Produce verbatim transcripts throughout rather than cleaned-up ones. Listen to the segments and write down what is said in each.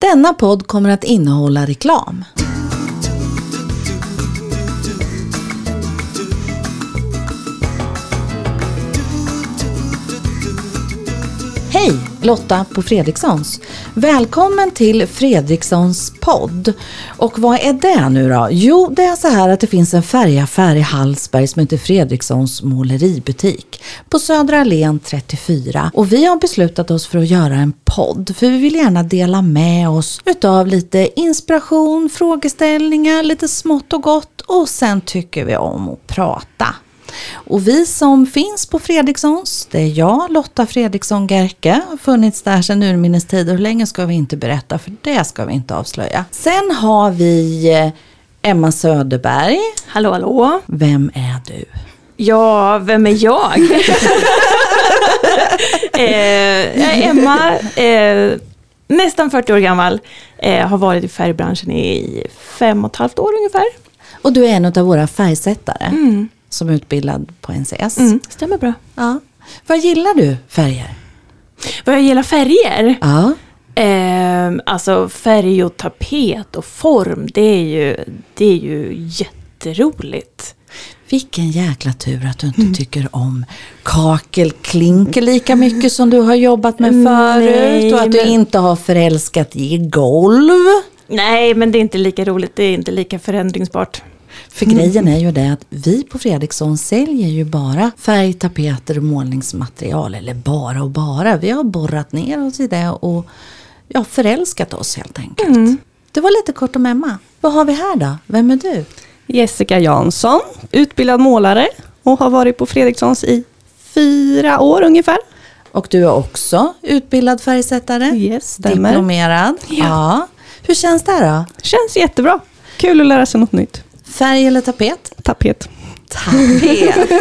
Denna podd kommer att innehålla reklam. Hej, Lotta på Fredrikssons. Välkommen till Fredrikssons podd. Och vad är det nu då? Jo, det är så här att det finns en färgaffär i Hallsberg som heter Fredrikssons måleributik på Södra Allén trettiofyra. Och vi har beslutat oss för att göra en podd. För vi vill gärna dela med oss utav lite inspiration, frågeställningar, lite smått och gott. Och sen tycker vi om att prata. Och vi som finns på Fredrikssons, det är jag, Lotta Fredriksson Gerke, har funnits där sedan urminnes tider. Hur länge ska vi inte berätta, för det ska vi inte avslöja. Sen har vi Emma Söderberg. Hallå, hallå. Vem är du? Ja, vem är jag? eh, jag är Emma, eh, nästan fyrtio år gammal, eh, har varit i färgbranschen i fem och ett halvt år ungefär. Och du är en av våra färgsättare. Mm. Som är utbildad på N C S. Mm, stämmer bra. Ja. Vad gillar du färger? Vad jag gillar färger? Ja. Eh, alltså färg och tapet och form, det är ju, det är ju jätteroligt. Vilken jäkla tur att du inte mm. tycker om kakelklinker lika mycket som du har jobbat med förut. Nej, och att du men... inte har förälskat i golv. Nej, men det är inte lika roligt. Det är inte lika förändringsbart. För grejen är ju det att vi på Fredriksson säljer ju bara färgtapeter och målningsmaterial. Eller bara och bara. Vi har borrat ner oss i det och ja, förälskat oss helt enkelt. Mm. Det var lite kort om Emma. Vad har vi här då? Vem är du? Jessica Jansson, utbildad målare och har varit på Fredrikssons i fyra år ungefär. Och du är också utbildad färgsättare? Yes, stämmer. Diplomerad? Ja. ja. Hur känns det då? Känns jättebra. Kul att lära sig något nytt. Färg eller tapet? Tapet. Tapet.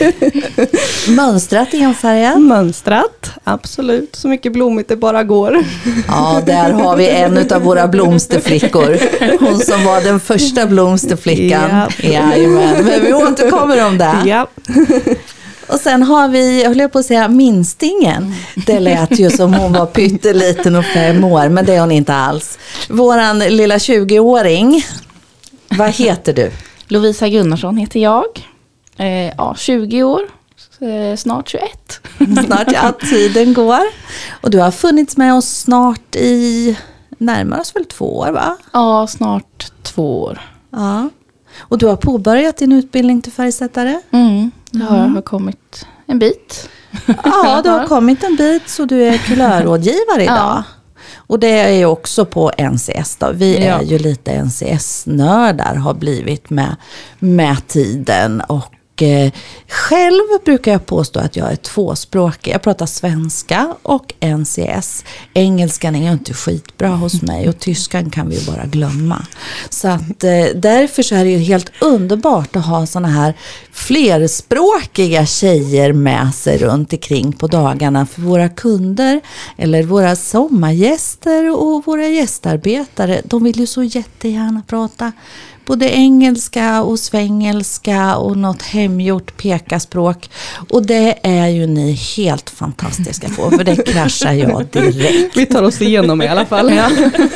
Mönstrat enfärgat? Mönstrat, absolut. Så mycket blommigt det bara går. Ja, där har vi en av våra blomsterflickor. Hon som var den första blomsterflickan. Ja. Jajamän, men vi återkommer om det. Ja. Och sen har vi, jag håller på att säga, minstingen. Det lät ju som hon var pytteliten och fem år, men det är hon inte alls. Våran lilla tjugoåring. Vad heter du? Lovisa Gunnarsson heter jag. Eh, ja, tjugo år. Eh, snart tjugoett. Snart, ja, tiden går. Och du har funnits med oss snart i närmare oss väl två år, va? Ja, snart två år. Ja. Och du har påbörjat din utbildning till färgsättare? Mm, det har mm. jag kommit en bit. Ja, du har kommit en bit så du är kulörrådgivare idag. Ja. Och det är ju också på N C S då. Vi ja. är ju lite N C S-nördar, har blivit med, med tiden. Och eh, själv brukar jag påstå att jag är tvåspråkig. Jag pratar svenska och N C S. Engelskan är ju inte skitbra hos mig och tyskan kan vi ju bara glömma. Så att eh, därför så är det ju helt underbart att ha såna här flerspråkiga tjejer med sig runt omkring på dagarna. För våra kunder eller våra sommargäster och våra gästarbetare, de vill ju så jättegärna prata både engelska och svengelska och något hemgjort pekaspråk. Och det är ju ni helt fantastiska på, för det kraschar jag direkt. Vi tar oss igenom i alla fall. Ja,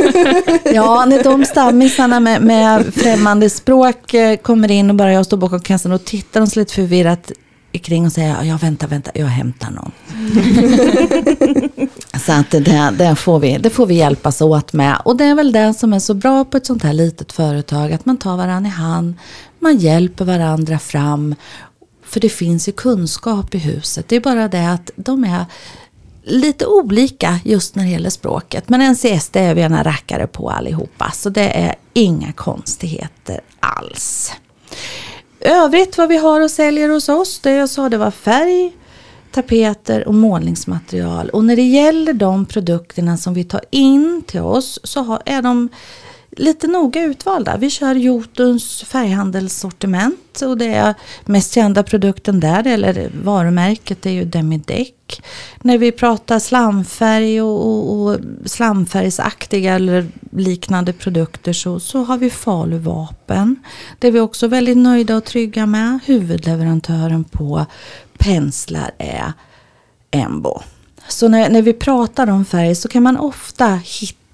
ja när de stammisarna med, med främmande språk kommer in och bara jag står bakom kassan och tittar de lite förvirrat kring och säger, ja vänta, vänta, jag hämtar någon. Så att det, det, får vi, det får vi hjälpas åt med. Och det är väl det som är så bra på ett sånt här litet företag, att man tar varandra i hand, man hjälper varandra fram, för det finns ju kunskap i huset. Det är bara det att de är lite olika just när det gäller språket. Men N C S, det är vi gärna rackare på allihopa, så det är inga konstigheter alls. Övrigt vad vi har och säljer hos oss, det jag sa, det var färg, tapeter och målningsmaterial. Och när det gäller de produkterna som vi tar in till oss så har, är de lite noga utvalda. Vi kör Jotuns färghandelssortiment och det är mest kända produkten där, eller varumärket, det är ju Demideck. När vi pratar slamfärg och, och, och slamfärgsaktiga eller liknande produkter så, så har vi Faluvapen. Det är vi också väldigt nöjda och trygga med. Huvudleverantören på penslar är Embo. Så när, när vi pratar om färg så kan man ofta hitta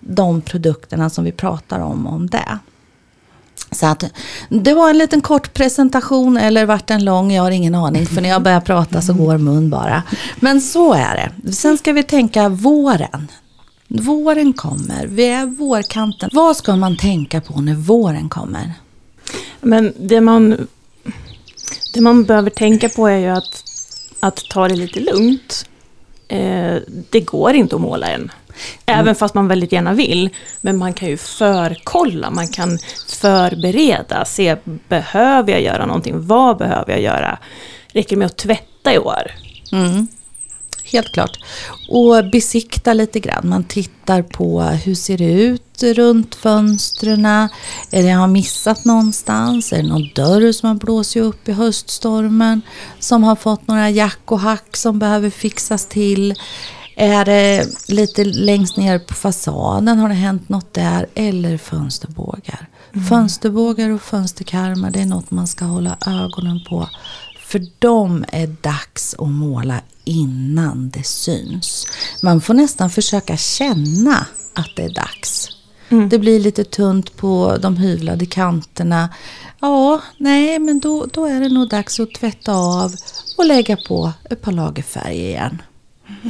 de produkterna som vi pratar om om det. Så att det var en liten kort presentation, eller vart en lång, jag har ingen aning, för när jag börjar prata så går mun bara. Men så är det. Sen ska vi tänka våren. Våren kommer, vi är vårkanten. Vad ska man tänka på när våren kommer? Men det man, det man behöver tänka på är ju att, att ta det lite lugnt. Eh, det går inte att måla än. Även mm. fast man väldigt gärna vill. Men man kan ju förkolla, man kan förbereda. Se, behöver jag göra någonting? Vad behöver jag göra? Räcker med att tvätta i år? Mm. Helt klart. Och besikta lite grann. Man tittar på hur ser det ut runt fönstren. Är det jag har missat någonstans? Är det någon dörr som har blåst upp i höststormen? Som har fått några jack och hack som behöver fixas till? Är det lite längst ner på fasaden? Har det hänt något där? Eller fönsterbågar? Mm. Fönsterbågar och fönsterkarmar, det är något man ska hålla ögonen på. För de är dags att måla innan det syns. Man får nästan försöka känna att det är dags. Mm. Det blir lite tunt på de hyvlade kanterna. Ja, nej, men då, då är det nog dags att tvätta av och lägga på ett par lager färg igen. Mm.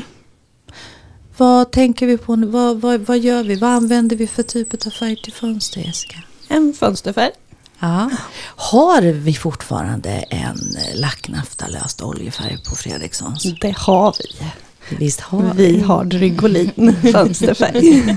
Vad tänker vi på? Vad, vad, vad gör vi? Vad använder vi för typ av färg till fönster, Jessica? En fönsterfärg. Ja. Har vi fortfarande en lacknaftalöst oljefärg på Fredrikssons? Det har vi. Visst har vi. Vi har Drygolin fönsterfärg.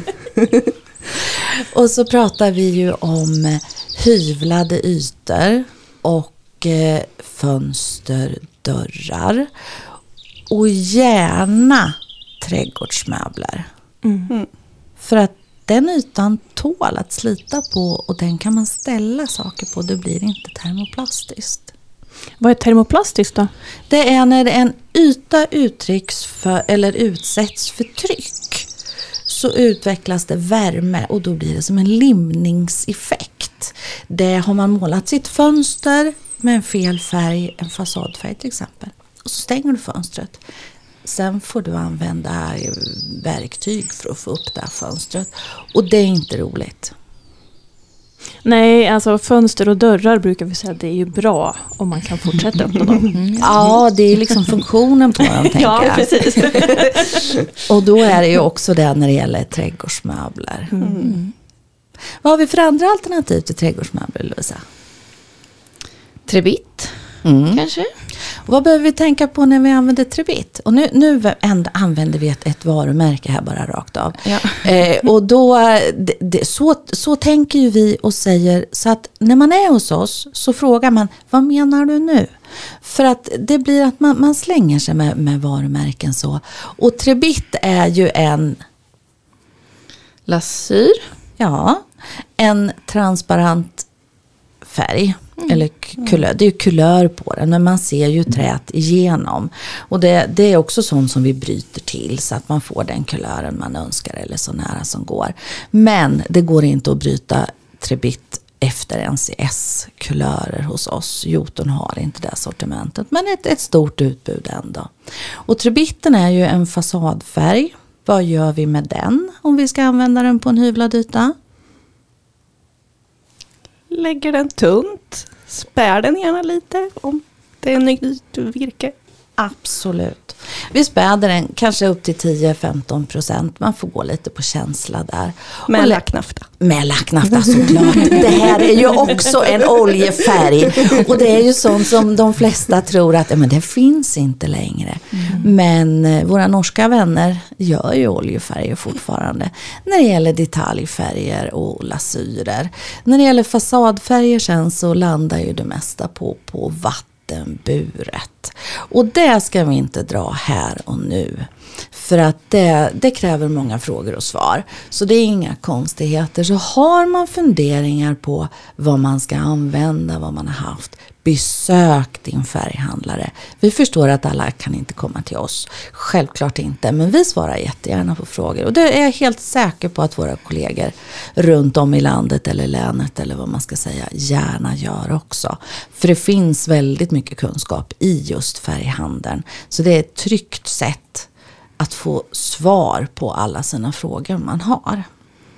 Och så pratar vi ju om hyvlade ytor och eh, fönster, dörrar. Och gärna trädgårdsmöbler. Mm. För att den ytan tål att slita på och den kan man ställa saker på. Det blir inte termoplastiskt. Vad är termoplastiskt då? Det är när en yta uttrycks för, eller utsätts för tryck, så utvecklas det värme och då blir det som en limningseffekt. Det har man målat sitt fönster med en fel färg, en fasadfärg till exempel. Och så stänger du fönstret. Sen får du använda verktyg för att få upp det här fönstret. Och det är inte roligt. Nej, alltså fönster och dörrar brukar vi säga att det är ju bra om man kan fortsätta öppna dem. Mm. Ja, det är liksom funktionen på dem, tänker jag. Ja, precis. Och då är det ju också det när det gäller trädgårdsmöbler. Mm. Vad har vi för andra alternativ till trädgårdsmöbler, Lovisa? Trebit, mm. kanske. Och vad behöver vi tänka på när vi använder trebit? Och nu, nu använder vi ett, ett varumärke här bara rakt av. Ja. Eh, och då, det, det, så, så tänker ju vi och säger, så att när man är hos oss så frågar man, vad menar du nu? För att det blir att man, man slänger sig med, med varumärken så. Och trebit är ju en lasyr. Ja, en transparent färg. Mm. Eller kulör. Det är ju kulör på den, men man ser ju trät igenom. Och det, det är också sånt som vi bryter till så att man får den kulören man önskar eller så nära som går. Men det går inte att bryta trebit efter N C S-kulörer hos oss. Jotun har inte det sortimentet, men ett, ett stort utbud ändå. Och trebitten är ju en fasadfärg. Vad gör vi med den om vi ska använda den på en hyvlad yta? Lägger den tunt. Spär den gärna lite om det är nytt virke. Absolut. Vi späder den kanske upp till tio till femton procent. Man får gå lite på känsla där. Med och lacknafta. Med lacknafta såklart. Det här är ju också en oljefärg. Och det är ju sånt som de flesta tror att men det finns inte längre. Mm. Men eh, våra norska vänner gör ju oljefärger fortfarande. När det gäller detaljfärger och lasyrer. När det gäller fasadfärger sen så landar ju det mesta på, på vatten. Buret. Och det ska vi inte dra här och nu. För att det, det kräver många frågor och svar. Så det är inga konstigheter. Så har man funderingar på vad man ska använda, vad man har haft, besök din färghandlare. Vi förstår att alla kan inte komma till oss. Självklart inte, men vi svarar jättegärna på frågor. Och det är jag helt säker på att våra kollegor runt om i landet eller länet eller vad man ska säga gärna gör också. För det finns väldigt mycket kunskap i just färghandeln. Så det är ett tryggt sätt att få svar på alla sina frågor man har.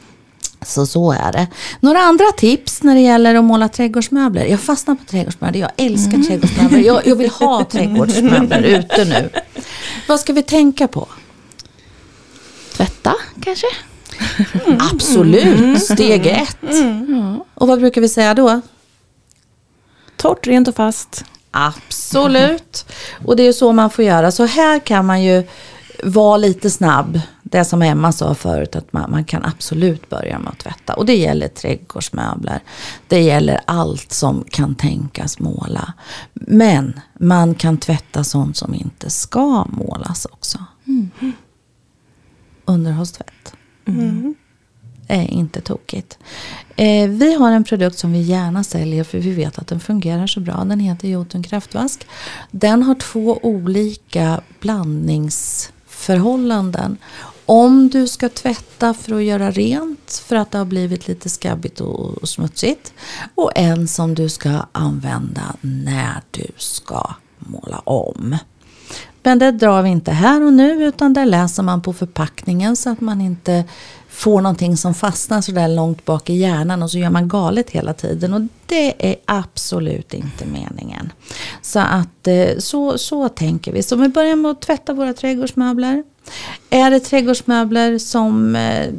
Så så är det. Några andra tips när det gäller att måla trädgårdsmöbler. Jag fastnar på trädgårdsmöbler. Jag älskar mm. trädgårdsmöbler. Jag, jag vill ha trädgårdsmöbler ute nu. Vad ska vi tänka på? Tvätta kanske? Mm. Absolut, steg ett. Mm. Och vad brukar vi säga då? Torrt, rent och fast. Absolut. Och det är ju så man får göra. Så här kan man ju vara lite snabb. Det som Emma sa förut, att man, man kan absolut börja med att tvätta. Och det gäller trädgårdsmöbler. Det gäller allt som kan tänkas måla. Men man kan tvätta sånt som inte ska målas också. Mm. Underhållstvätt. Mm. Är inte tokigt. Eh, vi har en produkt som vi gärna säljer för vi vet att den fungerar så bra. Den heter Jotun kraftvask. Den har två olika blandningsförhållanden. Om du ska tvätta för att göra rent för att det har blivit lite skabbigt och smutsigt. Och en som du ska använda när du ska måla om. Men det drar vi inte här och nu utan där läser man på förpackningen så att man inte får någonting som fastnar så där långt bak i hjärnan och så gör man galet hela tiden. Och det är absolut inte meningen. Så att så, så tänker vi. Så vi börjar med att tvätta våra trädgårdsmöbler. Är det trädgårdsmöbler som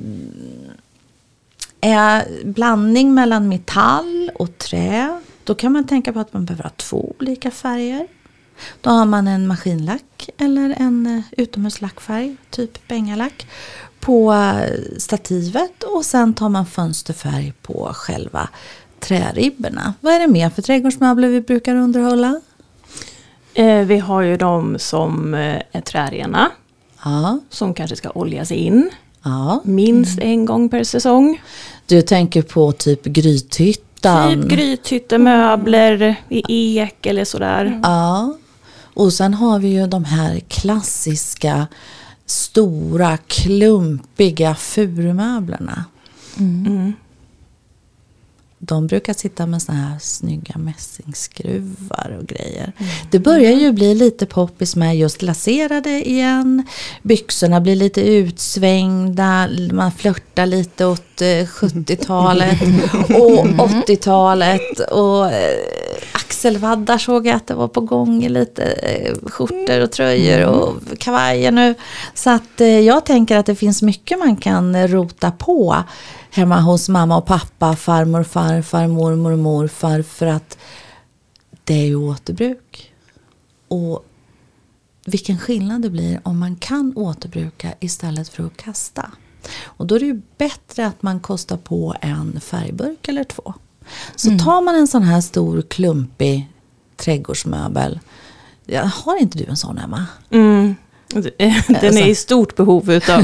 är blandning mellan metall och trä, då kan man tänka på att man behöver ha två olika färger. Då har man en maskinlack eller en utomhuslackfärg, typ bengalack, på stativet och sen tar man fönsterfärg på själva träribborna. Vad är det mer för trädgårdsmöbler vi brukar underhålla? Eh, vi har ju de som är trärena. Ja. Som kanske ska oljas in. Ja. Minst mm. en gång per säsong. Du tänker på typ grythyttan. Typ grythyttemöbler i ek eller sådär. Ja. Och sen har vi ju de här klassiska stora, klumpiga furumöblerna. Mm. Mm. De brukar sitta med såna här snygga mässingskruvar och grejer. Mm. Det börjar ju bli lite poppis med just laserade igen. Byxorna blir lite utsvängda. Man flörtar lite åt sjuttiotalet och åttiotalet. Och axelvaddar såg jag att det var på gång i lite skjortor och tröjor och kavajer nu. Så att jag tänker att det finns mycket man kan rota på hemma hos mamma och pappa, farmor, farfar, mormor och morfar, för att det är ju återbruk. Och vilken skillnad det blir om man kan återbruka istället för att kasta. Och då är det ju bättre att man kostar på en färgburk eller två. Så mm. tar man en sån här stor klumpig trädgårdsmöbel. Ja, har inte du en sån, Emma? Mm. Den är i stort behov utav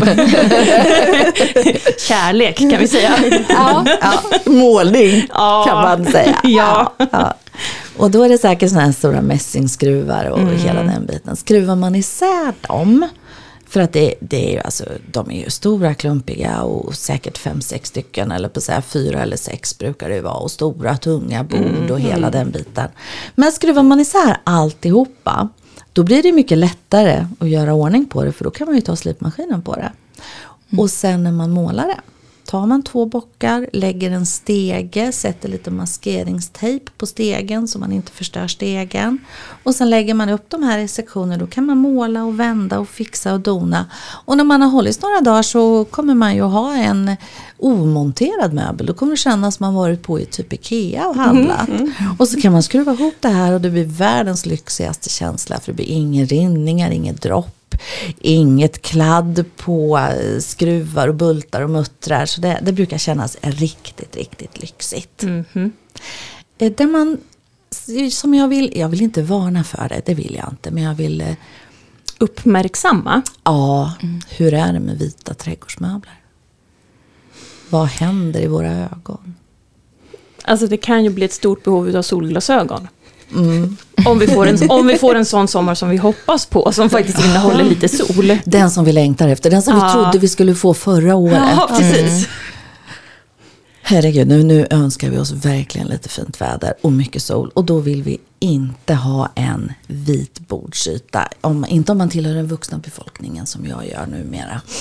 kärlek, kan vi säga. Ja, ja. Målning ja. Kan man säga. Ja. Ja. Och då är det säkert såna här stora mässingskruvar och mm. hela den biten. Skruvar man isär dem, för att det, det är ju alltså, de är ju stora, klumpiga och säkert fem, sex stycken, eller på att säga fyra eller sex brukar det vara, och stora, tunga bord mm. och hela den biten. Men skruvar man isär alltihopa, då blir det mycket lättare att göra ordning på det, för då kan man ju ta slipmaskinen på det. Mm. Och sen när man målar det, tar man två bockar, lägger en stege, sätter lite maskeringstejp på stegen så man inte förstör stegen. Och sen lägger man upp de här i sektioner, då kan man måla och vända och fixa och dona. Och när man har hållit några dagar så kommer man ju ha en omonterad möbel. Då kommer det kännas som man varit på i typ Ikea och handlat. Mm, mm. Och så kan man skruva ihop det här och det blir världens lyxigaste känsla, för det blir inga rinningar, inget dropp. Inget kladd på skruvar och bultar och muttrar. Så det, det brukar kännas riktigt, riktigt lyxigt. Mm-hmm. Det man, som jag vill, jag vill inte varna för det, det vill jag inte. Men jag vill uppmärksamma. Ja, mm. Hur är det med vita trädgårdsmöbler? Vad händer i våra ögon? Alltså det kan ju bli ett stort behov av solglasögon. Mm. Om, vi får en, om vi får en sån sommar som vi hoppas på, som faktiskt innehåller lite sol. Den som vi längtar efter, den som ja. vi trodde vi skulle få förra året. Ja, precis. Mm. Herregud, nu, nu önskar vi oss verkligen lite fint väder och mycket sol. Och då vill vi inte ha en vit bordsyta. Om, inte om man tillhör den vuxna befolkningen som jag gör numera.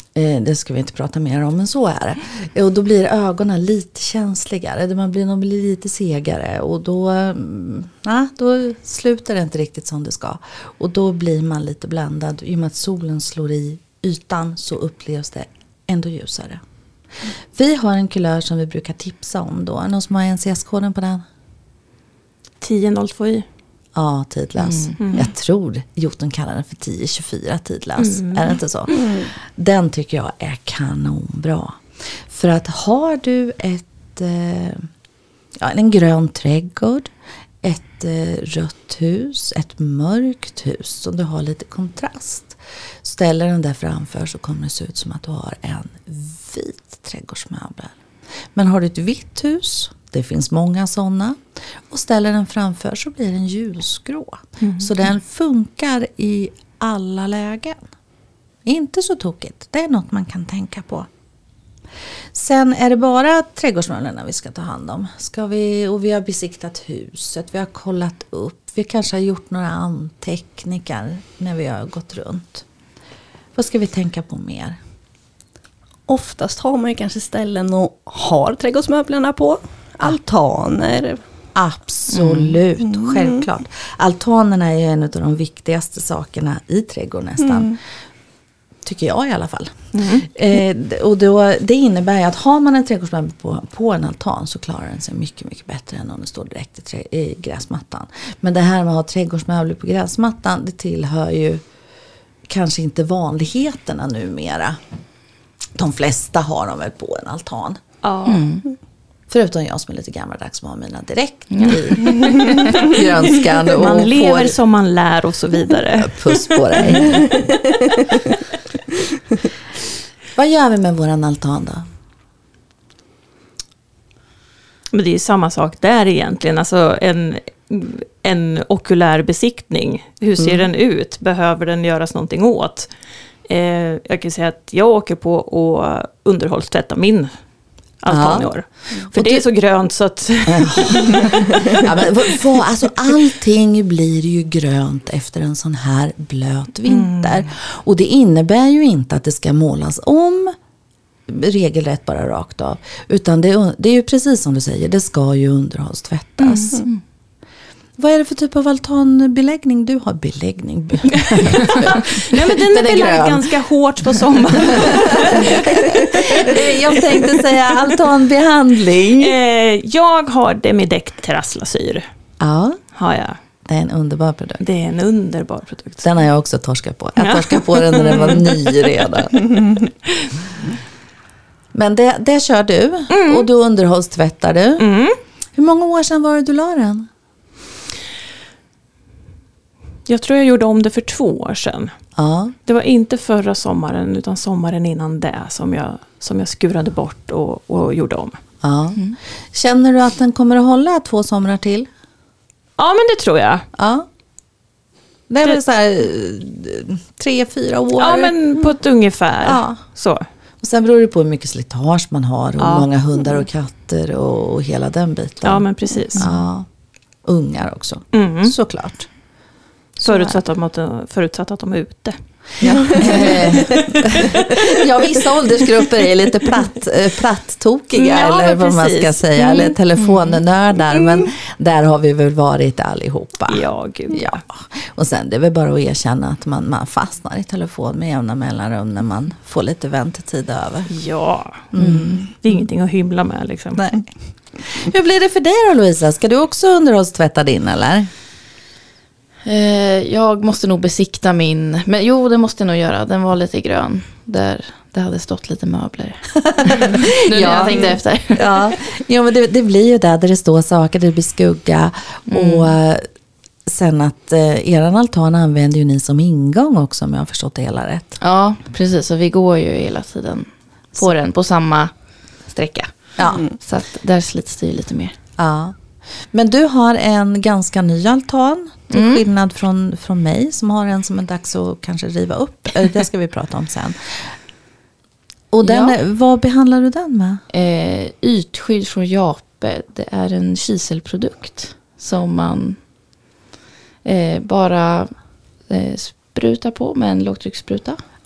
Eh, det ska vi inte prata mer om, men så är det. Och då blir ögonen lite känsligare. Man blir, de blir lite segare. Och då, mm, ja, då slutar det inte riktigt som det ska. Och då blir man lite bländad. I och med att solen slår i ytan så upplevs det ändå ljusare. Mm. Vi har en kulör som vi brukar tipsa om då. Är det någon som har N C S-koden på den? tio noll två Y. Ja, tidlös. Mm. Mm. Jag tror Jotun kallar den för tio tjugofyra tidlös. Mm. Är det inte så? Mm. Den tycker jag är kanonbra. För att har du ett eh, ja, en grön trädgård, ett eh, rött hus, ett mörkt hus som du har lite kontrast. Ställer den där framför så kommer det se ut som att du har en vit trädgårdsmöbel. Men har du ett vitt hus, det finns många sådana, och ställer den framför så blir den ljusgrå. Mm. Så den funkar i alla lägen. Inte så tokigt. Det är något man kan tänka på. Sen är det bara trädgårdsmöblerna vi ska ta hand om. Ska vi, och vi har besiktat huset, vi har kollat upp, vi kanske har gjort några anteckningar när vi har gått runt. Vad ska vi tänka på mer? Oftast har man ju kanske ställen och har trädgårdsmöblerna på. Altaner. Absolut, mm. självklart. Altanerna är en av de viktigaste sakerna i trädgården nästan. Mm. Tycker jag i alla fall. Mm. Eh, och då, det innebär att har man en trädgårdsmöbel på, på en altan så klarar den sig mycket, mycket bättre än om det står direkt i, trä, i gräsmattan. Men det här med att ha trädgårdsmöbler på gräsmattan, det tillhör ju kanske inte vanligheterna numera. De flesta har dem väl på en altan. Ja. Mm. Förutom jag som är lite gammaldags som har mina direkt i grönskan. Och man lever får... som man lär och så vidare. Puss på dig. Vad gör vi med våran altan då? Men det är ju samma sak där egentligen. Alltså en, en okulär besiktning. Hur ser mm. den ut? Behöver den göras någonting åt? Eh, jag kan säga att jag åker på och underhållstvätta min altan i år. För och det du... är så grönt så att... ja, men, vad, alltså, allting blir ju grönt efter en sån här blöt vinter. Mm. Och det innebär ju inte att det ska målas om regelrätt bara rakt av. Utan det, det är ju precis som du säger, det ska ju underhållstvättas. Mm. Vad är det för typ av altanbeläggning du har? Beläggning? Ja, men den är belagd ganska hårt på sommaren. Jag tänkte säga altanbehandling. Eh, jag har Demideck terrasslasyr. Ja. Har jag. Det är en underbar produkt. Det är en underbar produkt. Den har jag också torskat på. Jag torskade på den när den var ny redan. Men det, det kör du. Mm. Och du underhållstvättar du. Mm. Hur många år sedan var det du la den? Jag tror jag gjorde om det för två år sedan. Ja. Det var inte förra sommaren utan sommaren innan det som jag, som jag skurade bort och, och gjorde om. Ja. Mm. Känner du att den kommer att hålla två somrar till? Ja, men det tror jag. Ja. Det är väl så här tre, fyra år? Ja, men på ett ungefär. Ja. Så. Och sen beror det på hur mycket slitage man har och ja. många hundar och katter och, och hela den biten. Ja, men precis. Ja. Ungar också, mm. såklart. Förutsatt att, förutsatt att de är ute. Ja, ja vissa åldersgrupper är lite platt, platt-tokiga ja, eller vad precis. man ska säga. Mm. Eller telefonnördar. Mm. Men där har vi väl varit allihopa. Ja, gud. Ja. Och sen det är väl bara att erkänna att man, man fastnar i telefon med jämna mellanrum när man får lite väntetid över. Ja, mm. det är ingenting att hymla med liksom. Nej. Hur blir det för dig då, Louisa? Ska du också underhållstvätta din eller? Jag måste nog besikta min. Men jo, det måste jag nog göra. Den var lite grön. Där det hade stått lite möbler. Nu när ja. jag tänkte efter. Ja, ja men det, det blir ju där, där det står saker. Det blir skugga. Mm. Och sen att eh, eran altan använder ju ni som ingång också, om jag har förstått det hela rätt. Ja, precis. Så vi går ju hela tiden på så. den på samma sträcka. Ja. Mm. Så att där slits det ju lite mer. Ja. Men du har en ganska ny altan. Till mm. skillnad från, från mig som har en som är dags att kanske riva upp. Det ska vi prata om sen. Och den, ja. vad behandlar du den med? Eh, ytskydd från Jape. Det är en kiselprodukt som man eh, bara eh, sprutar på med en lågtrycksspruta.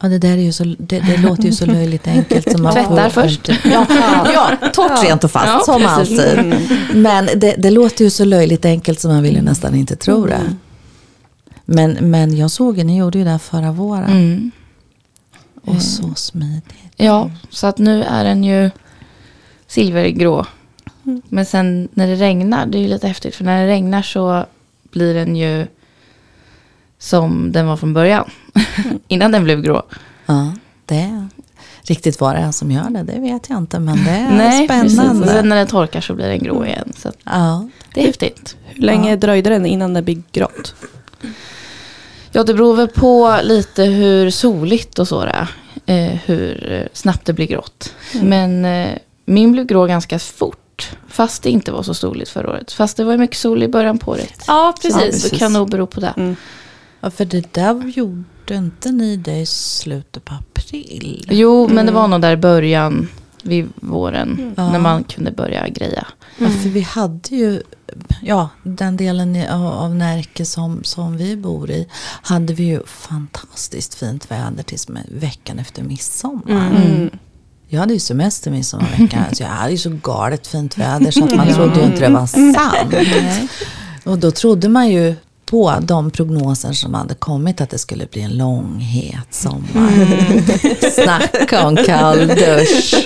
Ja, det där är ju så, det, det låter ju så löjligt enkelt. Som man Tvättar får, först. Ja, ja, torrt, rent och fast, Ja, som precis. alltid. Men det, det låter ju så löjligt enkelt som man vill ju nästan inte tro det. Men, men jag såg att ni gjorde ju det här förra våren. Mm. Och så smidigt. Ja, så att nu är den ju silvergrå. Men sen när det regnar, det är ju lite häftigt. För när det regnar så blir den ju som den var från början. Innan den blev grå. Ja, det är riktigt vad det är som gör det, det vet jag inte. Men det är Nej, spännande. precis. Sen när den torkar så blir den grå igen. Så att Ja. det är häftigt. Hur länge dröjde den innan det blir grått? Ja, det beror väl på lite hur soligt och så det är. Eh, hur snabbt det blir grått. Mm. Men eh, min blev grå ganska fort. Fast det inte var så soligt förra året. Fast det var ju mycket sol i början på året. Ja, Så precis. det kan nog bero på det. Mm. Ja, för det där gjorde inte ni det i slutet på april. Jo, men det var nog där i början vid våren. Ja. När man kunde börja greja. Ja, för vi hade ju, ja, den delen i- av, av Närke som, som vi bor i, hade vi ju fantastiskt fint väder tills med veckan efter midsommar. Mm. Jag hade ju semester midsommarveckan, så jag hade ju så galet fint väder så att man trodde ju inte det var sant. Och då trodde man ju på de prognoser som hade kommit att det skulle bli en lång, het sommar. Snacka om kall dusch.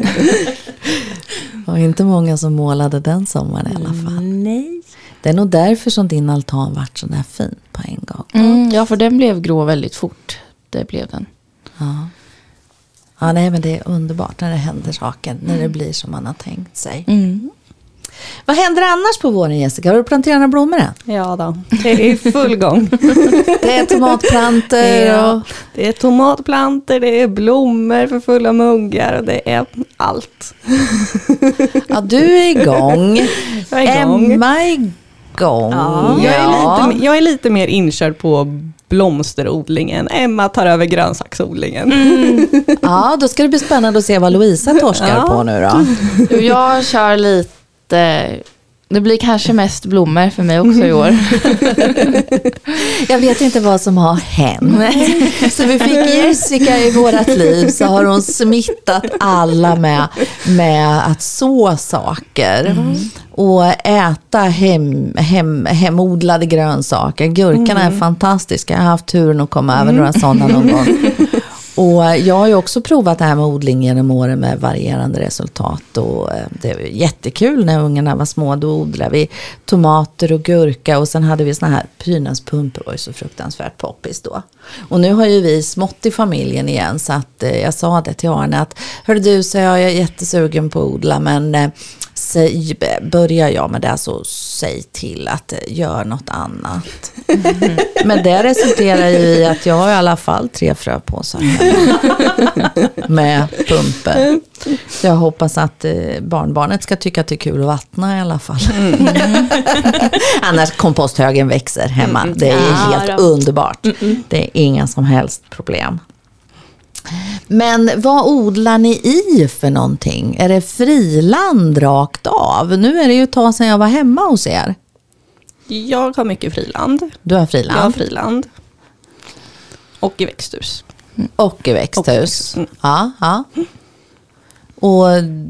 Och inte många som målade den sommaren i alla fall. Nej. Det är nog därför som din altan vart så där fin på en gång. Mm, ja, för den blev grå väldigt fort. Det blev den. Ja. Ja, nej, men det är underbart när det händer saker, när det blir som man har tänkt sig. Mm. Vad händer annars på våren, Jessica? Har du planterat några blommor än? Ja då, det är i full gång. Det är tomatplantor Ja, och... det är tomatplantor, det är blommor för fulla muggar och det är allt. Ja, du är igång. Jag är igång. Emma är igång. Ja, jag, är lite, jag är lite mer inkörd på blomsterodlingen. Emma tar över grönsaksodlingen. Ja, då ska det bli spännande att se vad Louisa torskar Ja. på nu då. Jo, jag kör lite... Det blir kanske mest blommor för mig också i år. Jag vet inte vad som har hänt. Så vi fick Jessica i vårat liv, så har hon smittat alla med, med att så saker. Mm. Och äta hem, hem, hemodlade grönsaker. Gurkorna mm. är fantastiska. Jag har haft turen att komma över några sådana någon gång. Och jag har ju också provat det här med odling genom åren med varierande resultat. Och det var jättekul när ungarna var små. Då odlade vi tomater och gurka. Och sen hade vi såna här prydnadspumpor. Det var ju så fruktansvärt poppis då. Och nu har ju vi smått i familjen igen. Så att eh, jag sa det till Arne att hörde du, så jag är jättesugen på att odla. Men eh, säg, börjar jag med det så säg till att eh, gör något annat. Mm. Men det resulterar ju i att jag har i alla fall tre frö på så här. Med pumper. Så jag hoppas att eh, barnbarnet ska tycka att det är kul att vattna i alla fall. Mm. Annars komposthögen växer hemma. Det är Ja, helt då. underbart. Mm-mm. Det är inga som helst problem. Men vad odlar ni i för någonting? Är det friland rakt av? Nu är det ju ett tag sedan jag var hemma hos er. Jag har mycket friland. Du har friland? Jag har friland. Och i växthus. Och i växthus. Mm. Ja, ja. Och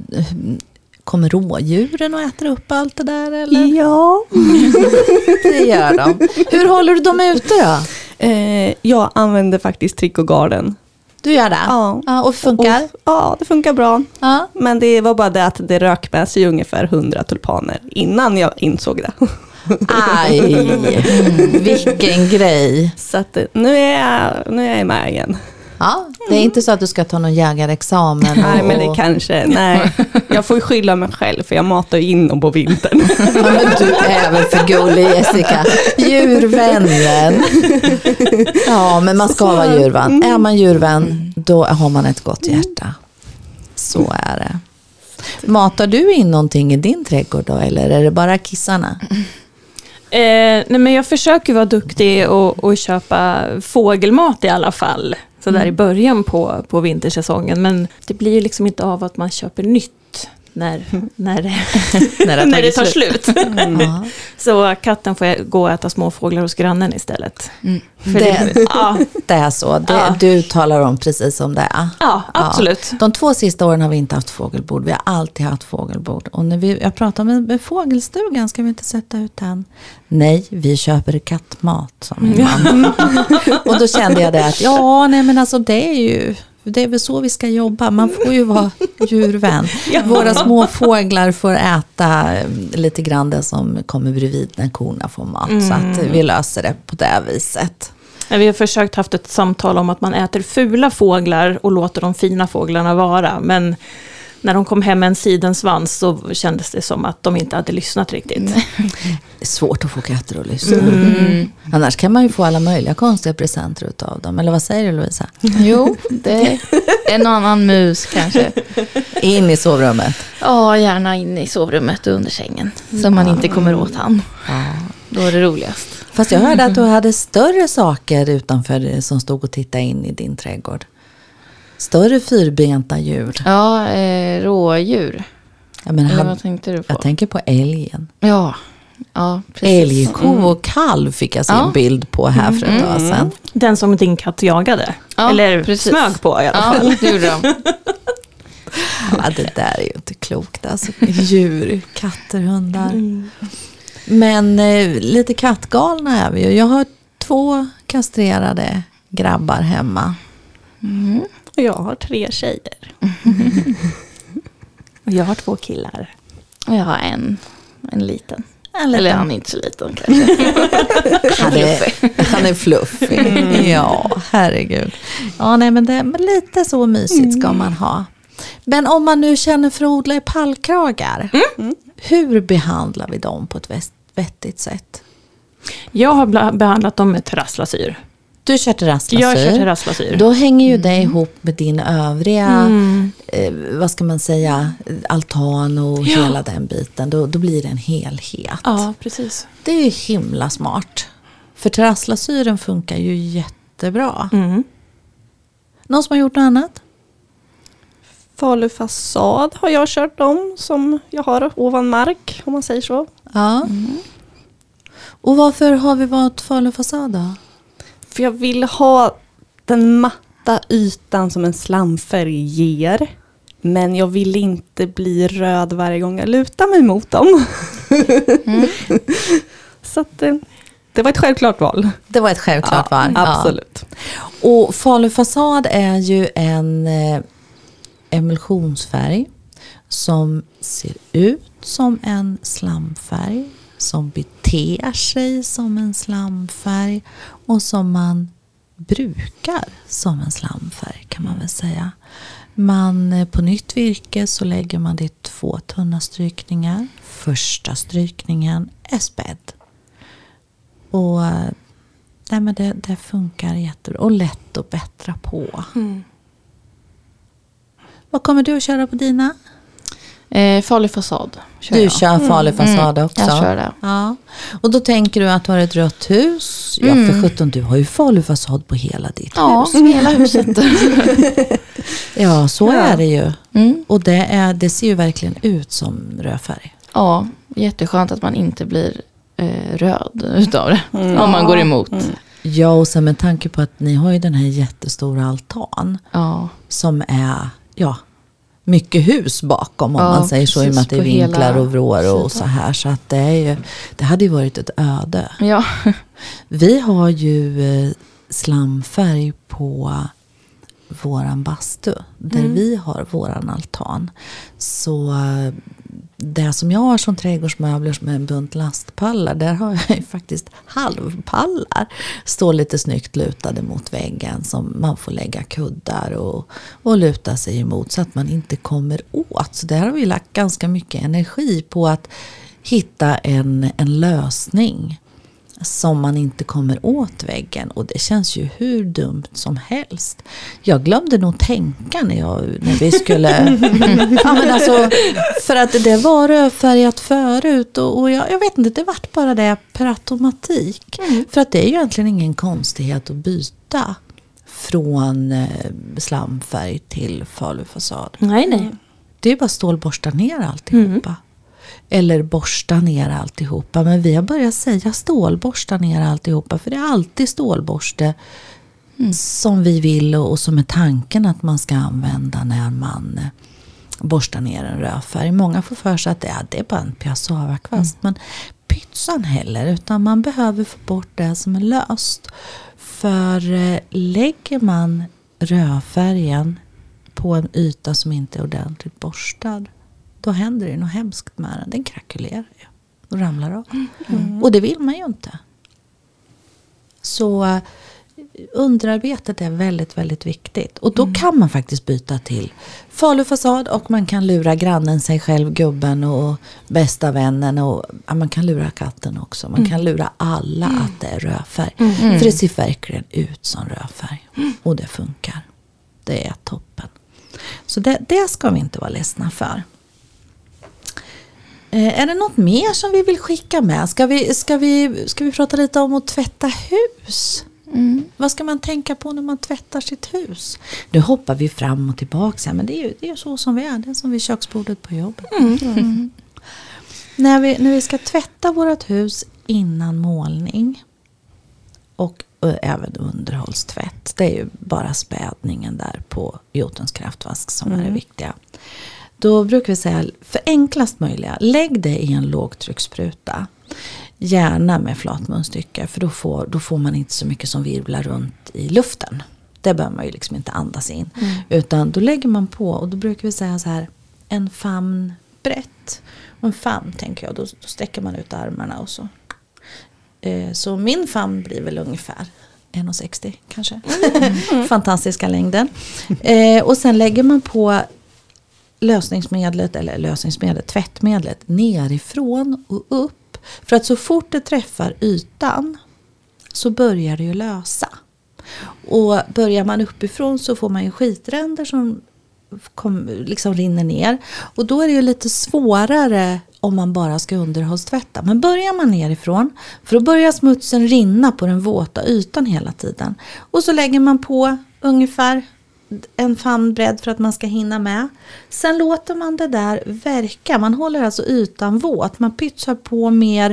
kommer rådjuren och äter upp allt det där? Eller? Ja. Det gör de. Hur håller du dem ute då? Eh, jag använder faktiskt Trick och Garden. Du gör det? Ja. Ja, och funkar? Och, ja, det funkar bra. Ja. Men det var bara det att det rök med sig ungefär hundra tulpaner innan jag insåg det. Aj, vilken grej. Så att nu är jag, nu är jag med igen. Ja, det är inte så att du ska ta någon jägarexamen. Och, Nej, men det kanske, nej. Jag får ju skylla mig själv för jag matar ju in dem på vintern. Ja, men du är väl för gullig, Jessica. Djurvännen. Ja, men man ska vara djurvän. Är man djurvän, då har man ett gott hjärta. Så är det. Matar du in någonting i din trädgård då, eller är det bara kissarna? Eh, nej, men jag försöker vara duktig och, och köpa fågelmat i alla fall. Så där Mm. i början på, på vintersäsongen. Men det blir ju liksom inte av att man köper nytt när, när, det, När det, när det tar slut. Ja. Så katten får gå och äta små fåglar hos grannen istället. Mm. För Det, det, ja, det är så. Det, Ja. Du talar om precis som det är. ja, absolut. Ja. De två sista åren har vi inte haft fågelbord. Vi har alltid haft fågelbord. Och när vi, jag pratar med, med fågelstugan, ska vi inte sätta ut den? Nej, vi köper kattmat, som min man. Och då kände jag det att, ja, nej men alltså det är ju... Det är väl så vi ska jobba. Man får ju vara djurvän. Ja. Våra små fåglar får äta lite grann det som kommer bredvid när korna får mat. Mm. Så att vi löser det på det viset. Vi har försökt haft ett samtal om att man äter fula fåglar och låter de fina fåglarna vara. Men när de kom hem med en sidensvans så kändes det som att de inte hade lyssnat riktigt. Det är svårt att få katter att lyssna. Mm. Annars kan man ju få alla möjliga konstiga presenter utav dem. Eller vad säger du, Lovisa? Jo, det är en och annan mus kanske. In i sovrummet. Ja, gärna in i sovrummet och under sängen. Så man inte kommer åt han. Ja. Då är det roligast. Fast jag hörde att du hade större saker utanför som stod och tittade in i din trädgård. Större fyrbenta djur. Ja, eh, rådjur. Jag, menar, Eller han, vad tänkte du på? jag tänker på älgen. Ja, ja precis. Älg, ko och kalv fick jag se en Ja. bild på här för ett tag sedan. Den som din katt jagade. Ja, Eller precis. smög på i alla Ja, fall. det gjorde de. Ja, det där är ju inte klokt. Alltså, djur, katter, hundar. Mm. Men eh, lite kattgalna är vi ju. Jag har två kastrerade grabbar hemma. Mm. Och jag har tre tjejer. Och jag har två killar. Och jag har en, en liten. En liten. Eller han är inte så liten kanske. Han är, han är fluffig. Mm. Ja, herregud. Ja, nej, men, det, men lite så mysigt ska man ha. Men om man nu känner för att odla i pallkragar, Mm. hur behandlar vi dem på ett väst- vettigt sätt? Jag har bla- behandlat dem med terrasslasyr. Du kör terrasslasyr. Jag kör terrasslasyr. Då hänger ju det ihop med din övriga, Mm. eh, vad ska man säga, altan och Ja. hela den biten. Då, då blir det en helhet. Ja, precis. Det är ju himla smart. För terrasslasyren funkar ju jättebra. Mm. Någon som har gjort något annat? Falufasad har jag kört om som jag har ovan mark, om man säger så. Ja. Och varför har vi valt falufasad då? För jag vill ha den matta ytan som en slamfärg ger. Men jag vill inte bli röd varje gång jag lutar mig mot dem. Mm. Så att, eh, det var ett självklart val. Det var ett självklart val. Absolut. Ja. Och falufasad är ju en eh, emulsionsfärg som ser ut som en slamfärg, som beter sig som en slamfärg och som man brukar som en slamfärg, kan man väl säga. Man, eh, på nytt virke så lägger man det två tunna strykningar. Första strykningen är spädd. Och eh, nej, men det, det funkar jättebra och lätt att bättra på. Mm. Vad kommer du att köra på dina? Eh, farlig fasad. Kör Du jag. kör farlig fasad Mm, också. jag kör det. Ja. Och då tänker du att du har ett rött hus. Ja, Mm. för sjutton, du har ju farlig fasad på hela ditt Ja, hus. hela huset. Ja, så Ja. är det ju. Mm. Och det, är, det ser ju verkligen ut som rödfärg. Ja, jätteskönt att man inte blir eh, röd utav det. Mm. Om man går emot. Mm. Ja, och sen med tanke på att ni har ju den här jättestora altan Ja. som är, ja, mycket hus bakom, om Ja, man säger så, i och med precis, att det är på hela vinklar och vrår och sidan. så här. Så att det är ju, det hade ju varit ett öde. Ja. Vi har ju eh, slamfärg på våran bastu, där Mm. vi har våran altan. Så eh, det som jag har som trädgårdsmöbler som är en bunt lastpallar, där har jag ju faktiskt halvpallar. Står lite snyggt lutade mot väggen som man får lägga kuddar och, och luta sig emot så att man inte kommer åt. Så där har vi lagt ganska mycket energi på att hitta en, en lösning som man inte kommer åt väggen, och det känns ju hur dumt som helst. Jag glömde nog tänka när, jag, när vi skulle ja, men alltså, för att det var rödfärgat förut och, och jag, jag vet inte, det vart bara det per automatik. Mm. För att det är ju egentligen ingen konstighet att byta från eh, slamfärg till falufasad. Nej, nej. Det Det är bara stålborsta ner alltihopa. Mm. Eller borsta ner alltihopa. Men vi har börjat säga stålborsta ner alltihopa. För det är alltid stålborste mm. som vi vill och, och som är tanken att man ska använda när man eh, borstar ner en rödfärg. Många får för sig att det är, det är bara en piassavakvast. Mm. Men pytsan heller. Utan man behöver få bort det som är löst. För eh, lägger man rödfärgen på en yta som inte är ordentligt borstad, då händer det något hemskt med den. Den krakulerar ju och ramlar av. Mm. Och det vill man ju inte. Så uh, underarbetet är väldigt, väldigt viktigt. Och då mm. kan man faktiskt byta till falufasad och man kan lura grannen, sig själv, gubben och bästa vännen. Och ja, man kan lura katten också. Man mm. kan lura alla mm. att det är rödfärg. Mm. För det ser verkligen ut som rödfärg. Mm. Och det funkar. Det är toppen. Så det, det ska vi inte vara ledsna för. Eh, är det något mer som vi vill skicka med? Ska vi, ska vi, ska vi prata lite om att tvätta hus? Mm. Vad ska man tänka på när man tvättar sitt hus? Nu hoppar vi fram och tillbaka. Men det är ju, det är ju så som vi är. Det är som vid köksbordet på jobbet. Mm. Mm. när, vi, när vi ska tvätta vårt hus innan målning och Och även underhållstvätt. Det är ju bara spädningen där på Jotuns kraftvask som mm. är det viktiga. Då brukar vi säga, för enklast möjliga, lägg det i en lågtrycksspruta. Gärna med flatmunstycke, för då får, då får man inte så mycket som virvlar runt i luften. Det behöver man ju liksom inte andas in. Mm. Utan då lägger man på, och då brukar vi säga så här, en famn brett. Och en famn, tänker jag, då, då sträcker man ut armarna och så. Så min famn blir väl ungefär en komma sextio kanske. Mm. Fantastiska längden. Eh, och sen lägger man på lösningsmedlet, eller lösningsmedlet, tvättmedlet nerifrån och upp. För att så fort det träffar ytan så börjar det ju lösa. Och börjar man uppifrån så får man ju skitränder som kom, liksom rinner ner. Och då är det ju lite svårare om man bara ska underhållstvätta. Men börjar man nerifrån, för då börjar smutsen rinna på den våta ytan hela tiden. Och så lägger man på ungefär en famnbredd för att man ska hinna med. Sen låter man det där verka. Man håller alltså ytan våt. Man pytsar på mer,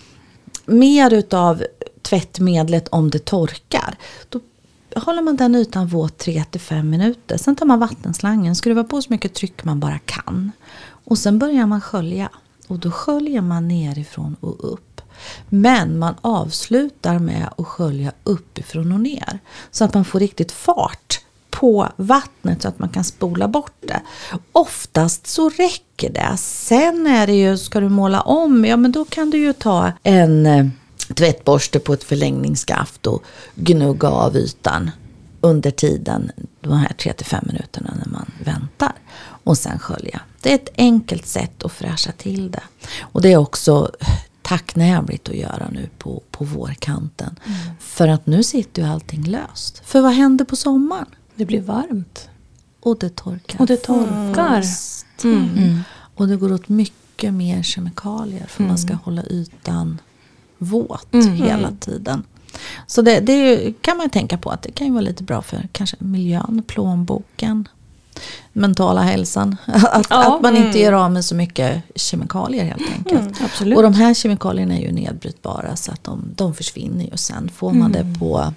mer utav tvättmedlet om det torkar. Då håller man den ytan våt tre till fem minuter. Sen tar man vattenslangen, skruvar på så mycket tryck man bara kan. Och sen börjar man skölja. Och då sköljer man nerifrån och upp. Men man avslutar med att skölja uppifrån och ner. Så att man får riktigt fart på vattnet så att man kan spola bort det. Oftast så räcker det. Sen är det ju, ska du måla om, ja men då kan du ju ta en eh, tvättborste på ett förlängningsskaft och gnugga av ytan under tiden, de här tre till fem minuterna när man väntar. Och sen skölja. Det är ett enkelt sätt att fräscha till det. Och det är också tacknämligt att göra nu på, på vårkanten. Mm. För att nu sitter ju allting löst. För vad händer på sommaren? Det blir varmt. Och det torkar. Och det torkar. Mm. Mm. Och det går åt mycket mer kemikalier. För mm. man ska hålla ytan våt mm. hela tiden. Så det, det kan man tänka på att det kan ju vara lite bra för kanske miljön, plånboken, mentala hälsan. Att, ja, att man mm. inte gör av med så mycket kemikalier helt enkelt. Mm, absolut. Och de här kemikalierna är ju nedbrytbara så att de, de försvinner ju. Sen får man mm. det på,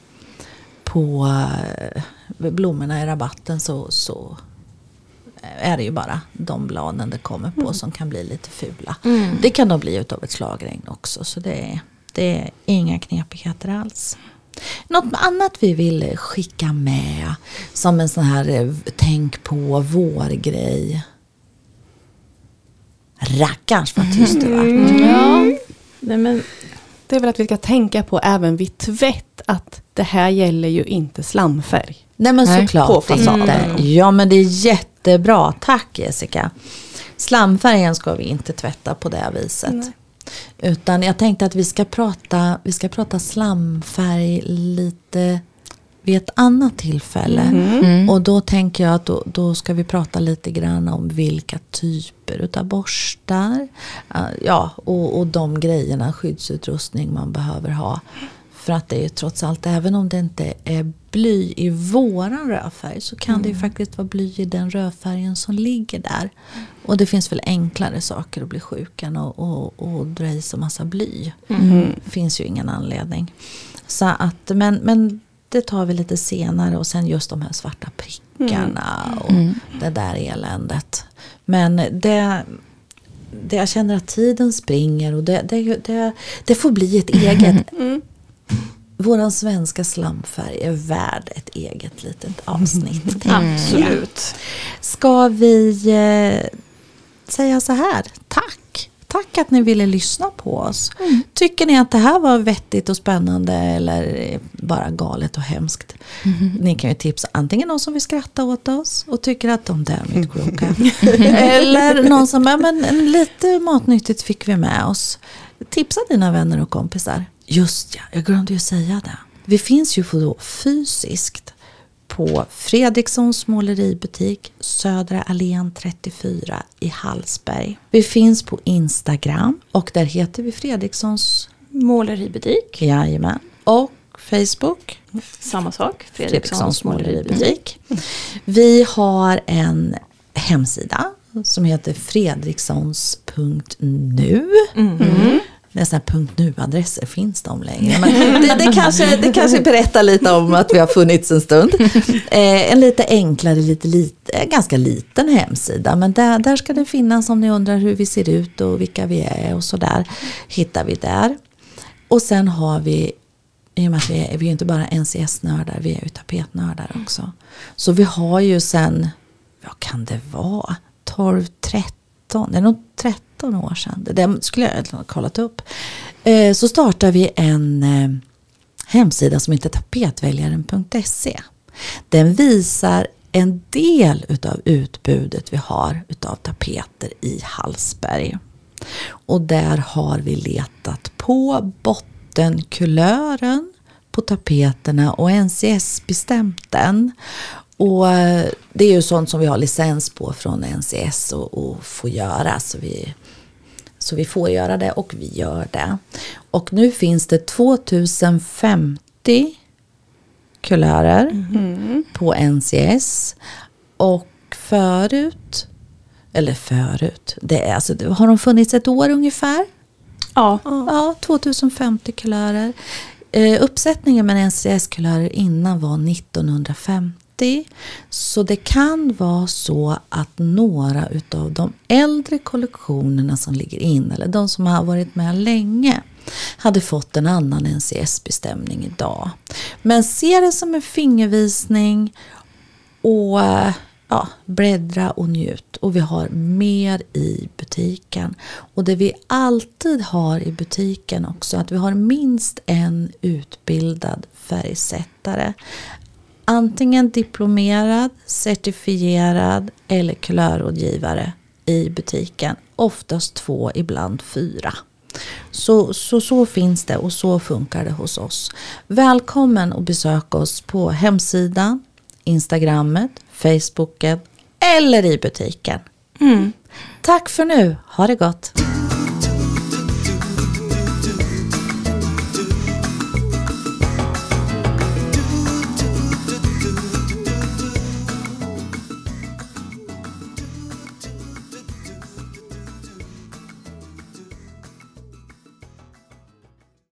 på blommorna i rabatten så, så är det ju bara de bladen det kommer på mm. som kan bli lite fula. Mm. Det kan de bli utav ett slagregn också, så det är, det är inga knepigheter alls. Något annat vi vill skicka med som en sån här tänk på vårgrej. Rackarns vad tyst det var. Mm. Ja. Nej, men det är väl att vi ska tänka på även vid tvätt att det här gäller ju inte slamfärg. Nej men Nej, såklart på fasaden. Mm. Ja men det är jättebra. Tack Jessica. Slamfärgen ska vi inte tvätta på det viset. Nej. Utan jag tänkte att vi ska prata, vi ska prata slamfärg lite vid ett annat tillfälle. Mm. Mm. Och då tänker jag att då, då ska vi prata lite grann om vilka typer utav borstar. Ja, och, och de grejerna, skyddsutrustning man behöver ha. För att det är ju trots allt, även om det inte är bly i våran rödfärg, så kan mm. det ju faktiskt vara bly i den rödfärgen som ligger där. Och det finns väl enklare saker att bli sjuk än och, och, och dra i så massa bly. Mm. Det finns ju ingen anledning. Så att, men, men det tar vi lite senare, och sen just de här svarta prickarna mm. och mm. det där eländet. Men det... det jag känner att tiden springer, och det, det, det, det får bli ett eget. Mm. Våran svenska slamfärg är värd ett eget litet avsnitt. Mm. Absolut. Ska vi eh, säga så här? Tack. Tack att ni ville lyssna på oss. Mm. Tycker ni att det här var vettigt och spännande eller bara galet och hemskt? Mm. Ni kan ju tipsa antingen någon som vill skratta åt oss och tycker att de där är mitt kloka. Eller någon som, ja, men lite matnyttigt fick vi med oss. Tipsa dina vänner och kompisar. Just ja, jag glömde ju säga det. Vi finns ju då fysiskt på Fredrikssons måleributik, Södra Allén trettiofyra i Hallsberg. Vi finns på Instagram, och där heter vi Fredrikssons måleributik. Jajamän. Och Facebook. Samma sak, Fredrikssons måleributik. Vi har en hemsida som heter fredrikssons punkt nu. Mm. Nästan punkt nu-adresser finns de längre. Men det, det, kanske, det kanske berättar lite om att vi har funnits en stund. Eh, en lite enklare, lite, lite, ganska liten hemsida. Men där, där ska det finnas, om ni undrar hur vi ser ut och vilka vi är och sådär. Hittar vi där. Och sen har vi, i och med att vi är, vi är inte bara N C S-nördar, vi är ju tapetnördar också. Så vi har ju sen, vad kan det vara? tolv tretton, det är nog tretton år sedan. Det skulle jag ha kollat upp. Eh, så startar vi en eh, hemsida som heter tapetväljaren punkt se. Den visar en del utav utbudet vi har utav tapeter i Hallsberg. Och där har vi letat på bottenkulören på tapeterna och N C S-bestämt den. Och det är ju sånt som vi har licens på från N C S och, och får göra. Så vi, så vi får göra det, och vi gör det. Och nu finns det tvåtusenfemtio kulörer mm. på N C S. Och förut, eller förut, det är, alltså, har de funnits ett år ungefär? Ja. Ja, tvåtusenfemtio kulörer. Eh, uppsättningen med N C S-kulörer innan var nittonhundrafemtio. Så det kan vara så att några utav de äldre kollektionerna som ligger in, eller de som har varit med länge, hade fått en annan N C S-bestämning idag. Men se det som en fingervisning och ja, bläddra och njut. Och vi har mer i butiken. Och det vi alltid har i butiken också, att vi har minst en utbildad färgsättare. Antingen diplomerad, certifierad eller kulörrådgivare i butiken. Oftast två, ibland fyra. Så, så, så finns det, och så funkar det hos oss. Välkommen att besöka oss på hemsidan, Instagrammet, Facebooket eller i butiken. Mm. Tack för nu, ha det gott!